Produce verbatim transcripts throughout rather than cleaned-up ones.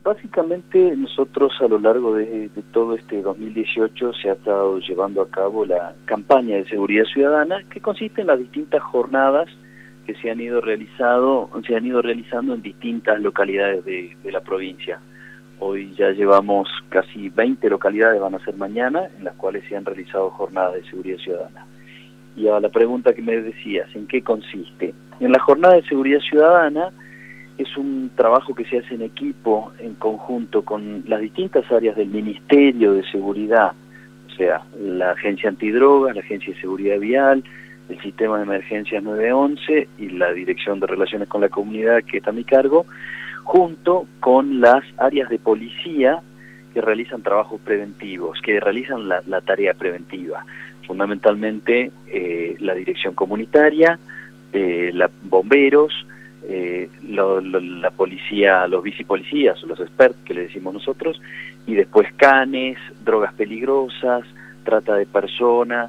Básicamente nosotros a lo largo de, de todo este dos mil dieciocho se ha estado llevando a cabo la campaña de seguridad ciudadana, que consiste en las distintas jornadas que se han ido realizado, se han ido realizando en distintas localidades de, de la provincia. Hoy ya llevamos casi veinte localidades, van a ser mañana, en las cuales se han realizado jornadas de seguridad ciudadana. Y a la pregunta que me decías, ¿en qué consiste? En la jornada de seguridad ciudadana es un trabajo que se hace en equipo, en conjunto con las distintas áreas del Ministerio de Seguridad, o sea, la Agencia Antidrogas, la Agencia de Seguridad Vial, el Sistema de Emergencias nueve once y la Dirección de Relaciones con la Comunidad, que está a mi cargo, junto con las áreas de policía que realizan trabajos preventivos, que realizan la, la tarea preventiva, fundamentalmente eh, la Dirección Comunitaria, eh, la bomberos, Eh, lo, lo, la policía, los bicipolicías, los expertos que le decimos nosotros, y después canes, drogas peligrosas, trata de personas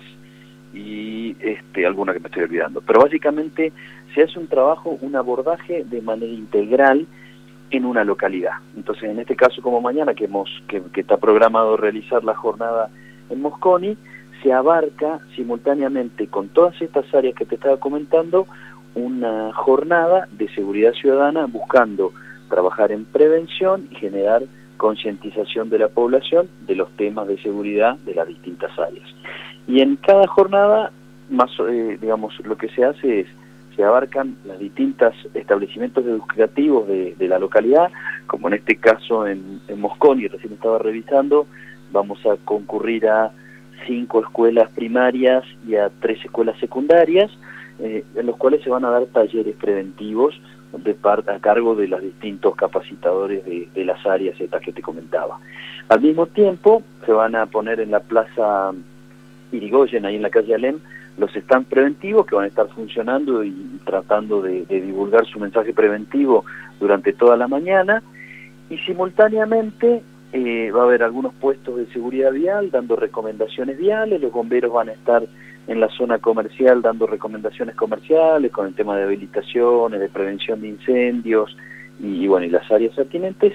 y este, alguna que me estoy olvidando. Pero básicamente se hace un trabajo, un abordaje de manera integral en una localidad. Entonces, en este caso, como mañana que, hemos, que, que está programado realizar la jornada en Mosconi, se abarca simultáneamente con todas estas áreas que te estaba comentando una jornada de seguridad ciudadana buscando trabajar en prevención y generar concientización de la población de los temas de seguridad de las distintas áreas. Y en cada jornada, más eh, digamos, lo que se hace es, se abarcan los distintos establecimientos educativos de, de la localidad, como en este caso en, en Mosconi, recién estaba revisando, vamos a concurrir a cinco escuelas primarias y a tres escuelas secundarias, Eh, en los cuales se van a dar talleres preventivos de parte a cargo de los distintos capacitadores de, de las áreas estas que te comentaba. Al mismo tiempo se van a poner en la plaza Irigoyen, ahí en la calle Alem, los stands preventivos que van a estar funcionando y tratando de, de divulgar su mensaje preventivo durante toda la mañana, y simultáneamente eh, va a haber algunos puestos de seguridad vial dando recomendaciones viales, los bomberos van a estar en la zona comercial dando recomendaciones comerciales con el tema de habilitaciones, de prevención de incendios y, y bueno, y las áreas pertinentes,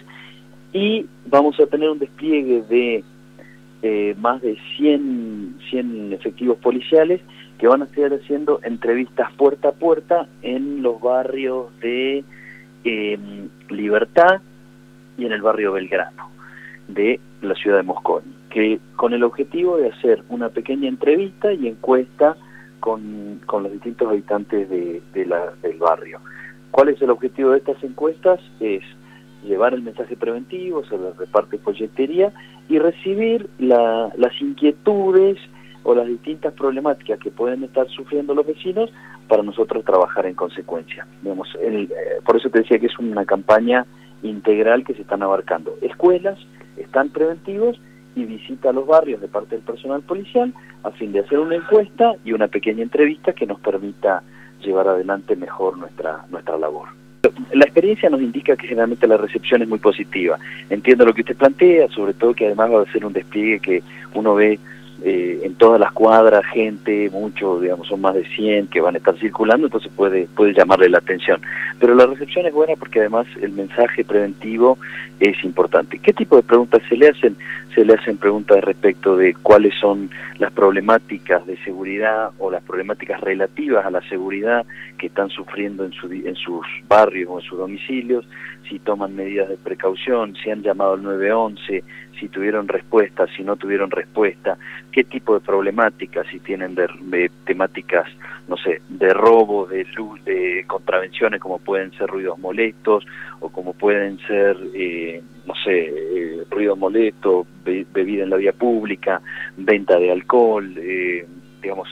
y vamos a tener un despliegue de eh, más de cien, cien efectivos policiales que van a estar haciendo entrevistas puerta a puerta en los barrios de eh, Libertad y en el barrio Belgrano de la ciudad de Mosconi, que con el objetivo de hacer una pequeña entrevista y encuesta con, con los distintos habitantes de, de la, del barrio. ¿Cuál es el objetivo de estas encuestas? Es llevar el mensaje preventivo, se les reparte folletería y recibir la, las inquietudes o las distintas problemáticas que pueden estar sufriendo los vecinos para nosotros trabajar en consecuencia. Digamos, el, eh, por eso te decía que es una campaña integral que se están abarcando escuelas, están preventivos y visita a los barrios de parte del personal policial a fin de hacer una encuesta y una pequeña entrevista que nos permita llevar adelante mejor nuestra nuestra labor. La experiencia nos indica que generalmente la recepción es muy positiva. Entiendo lo que usted plantea, sobre todo que además va a ser un despliegue que uno ve eh, en todas las cuadras, gente, mucho, digamos, son más de cien que van a estar circulando, entonces puede puede llamarle la atención. Pero la recepción es buena porque además el mensaje preventivo es importante. ¿Qué tipo de preguntas se le hacen? Se le hacen preguntas respecto de cuáles son las problemáticas de seguridad o las problemáticas relativas a la seguridad que están sufriendo en, su, en sus barrios o en sus domicilios, si toman medidas de precaución, si han llamado al nueve once, si tuvieron respuesta, si no tuvieron respuesta, qué tipo de problemáticas, si tienen de, de temáticas, no sé, de robo, de luz, de contravenciones como pueden ser ruidos molestos o como pueden ser, eh, no sé, eh, ruido molesto, be bebida en la vía pública, venta de alcohol, eh, digamos,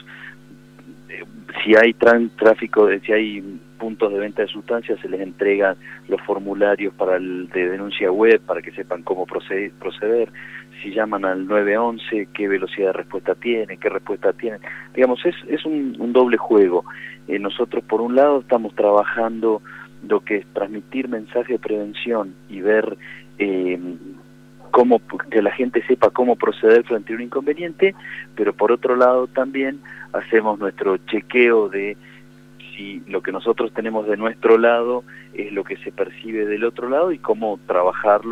eh, si hay tráfico, si hay puntos de venta de sustancias, se les entregan los formularios para el de denuncia web para que sepan cómo proceder, proceder. Si llaman al nueve once, qué velocidad de respuesta tienen, qué respuesta tienen. Digamos, es, es un, un doble juego. Eh, nosotros, por un lado, estamos trabajando lo que es transmitir mensaje de prevención y ver eh, cómo que la gente sepa cómo proceder frente a un inconveniente, pero por otro lado también hacemos nuestro chequeo de si lo que nosotros tenemos de nuestro lado es lo que se percibe del otro lado y cómo trabajarlo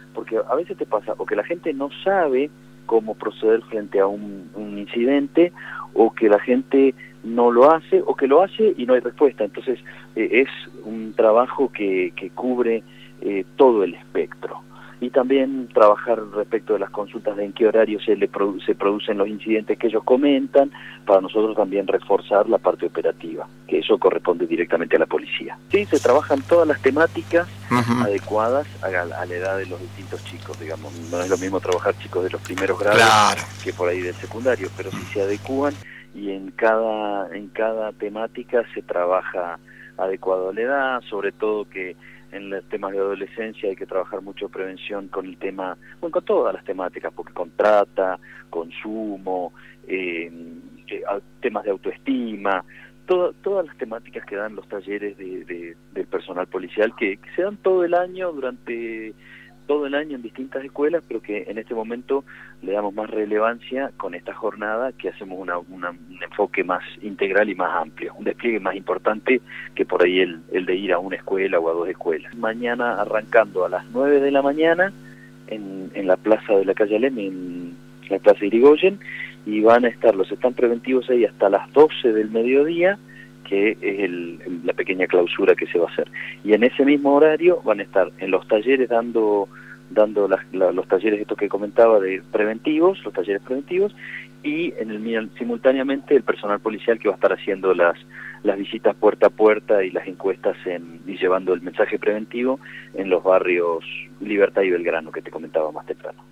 porque a veces te pasa o que la gente no sabe cómo proceder frente a un, un incidente, o que la gente no lo hace, o que lo hace y no hay respuesta. Entonces eh, es un trabajo que, que cubre eh, todo el espectro. Y también trabajar respecto de las consultas de en qué horario se, le produ se producen los incidentes que ellos comentan, para nosotros también reforzar la parte operativa, que eso corresponde directamente a la policía. Sí, se trabajan todas las temáticas uh-huh. adecuadas a, a la edad de los distintos chicos, digamos. No es lo mismo trabajar chicos de los primeros grados claro. que por ahí del secundario, pero sí se adecúan, y en cada, en cada temática se trabaja adecuado a la edad, sobre todo que en los temas de adolescencia hay que trabajar mucho prevención con el tema, bueno, con todas las temáticas, porque con trata, consumo, eh, eh, temas de autoestima, todo, todas las temáticas que dan los talleres de, de, del personal policial, que, que se dan todo el año, durante todo el año en distintas escuelas, pero que en este momento le damos más relevancia con esta jornada, que hacemos una, una, un enfoque más integral y más amplio, un despliegue más importante que por ahí el, el de ir a una escuela o a dos escuelas. Mañana arrancando a las nueve de la mañana en, en la plaza de la calle Alem, en la plaza Irigoyen, y van a estar los stands preventivos ahí hasta las doce del mediodía, que es el, la pequeña clausura que se va a hacer. Y en ese mismo horario van a estar en los talleres dando dando las, la, los talleres estos que comentaba de preventivos, los talleres preventivos, y en el simultáneamente el personal policial que va a estar haciendo las las visitas puerta a puerta y las encuestas en, y llevando el mensaje preventivo en los barrios Libertad y Belgrano, que te comentaba más temprano.